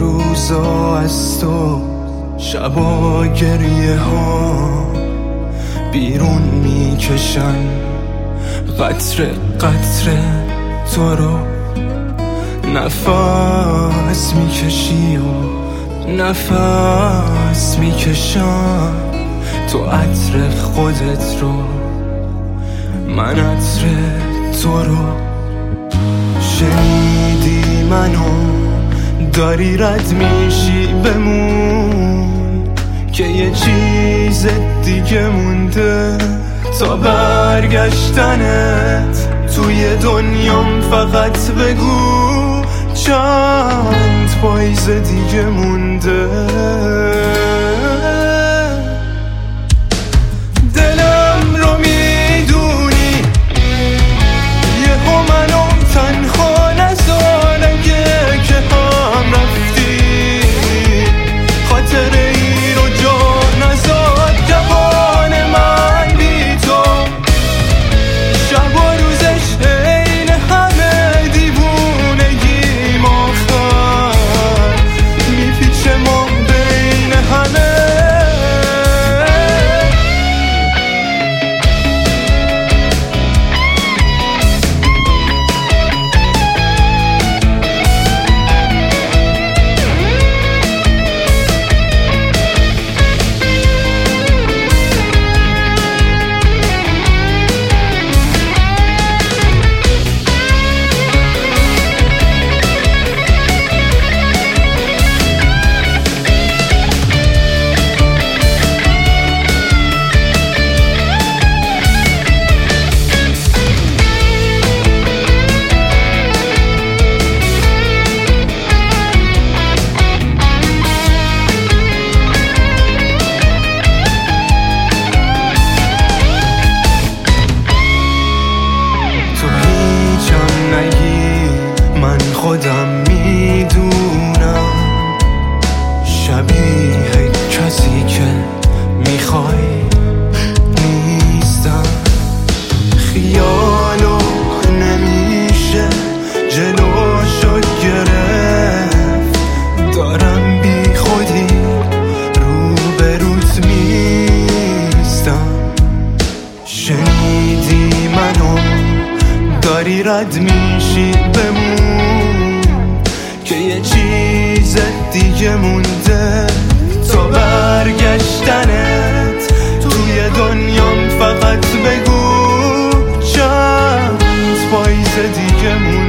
روزا از تو، شبا گریه ها بیرون میکشن قطره قطره تو رو. نفس میکشی و نفس میکشم، تو عطر خودت رو، من عطر تو رو. شنیدی منو داری رد میشی بمون، که یه چیز دیگه مونده تا برگشتنت توی دنیام. فقط بگو چند پاییز دیگه مونده. دلم رو میدونی یهو منو تنها نذار، اگه که هم رفتی خاطره ای رو جا نذار. جوان من بی تو شب و روزش عین همه، دیوونگیم آخر میپیچه ما بین همه. خودم میدونم شبیه کسی که میخوای نیستم. خیالو نمیشه جلوشو گرفت، دارم بی خودی روبروت میستم. شنیدی منو داری رد میشی بمون، که یه چیز دیگه مونده تا برگشتنت توی دنیام. فقط بگو چند پاییز دیگه مونده.